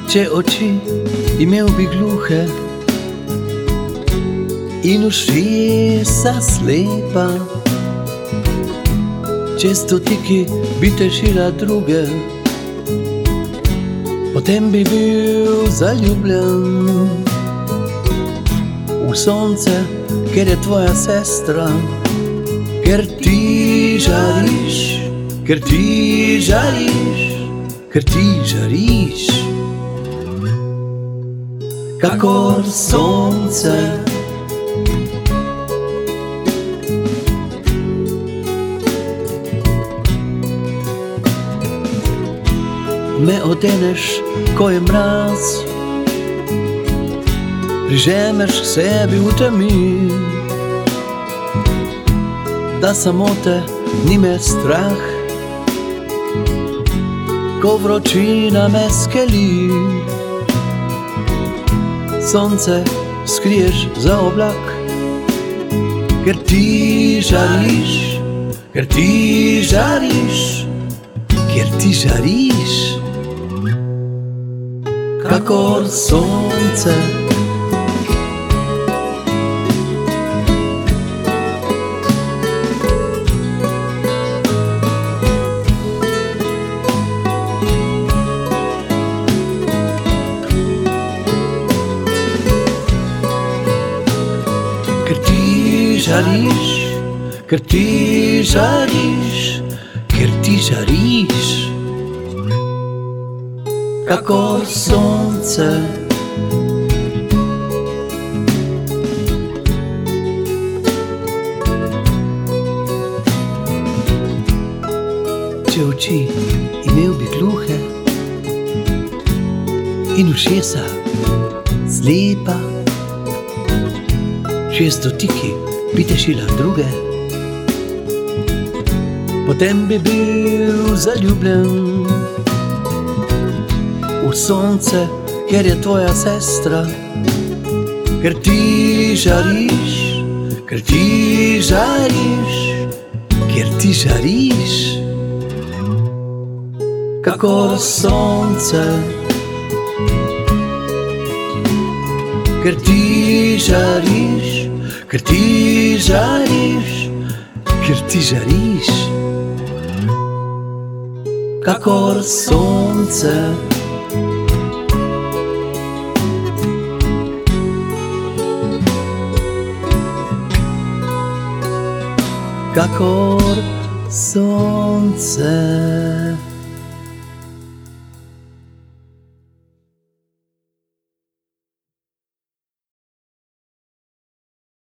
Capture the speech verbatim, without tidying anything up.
Če oči imel bi gluhe in ušesa slepa, če stotiki bi tešila druge, potem bi bil zaljubljen v sonce, ker je tvoja sestra, ker ti žariš, ker ti žariš, ker ti žariš, kakor sonce. Me odeneš, ko je mraz, prižemeš k sebi v temi, da samote ni me strah, ko vročina me skeli. Sonce skriješ za oblak, ker ti žariš, ker ti žariš, ker ti žariš, kakor sonce. Ker ti žariš, ker ti žariš, ker ti žariš, kakor sonce. Če oči imel bi gluhe in ušesa slepa, če stotiki bi tešila druge, potem bi bil zaljubljen v sonce, ker je tvoja sestra, ker ti žariš, ker ti žariš, ker ti žariš, kakor sonce. Ker ti žariš, ker ti žariš, ker ti žariš, kakor sonce. Kakor sonce.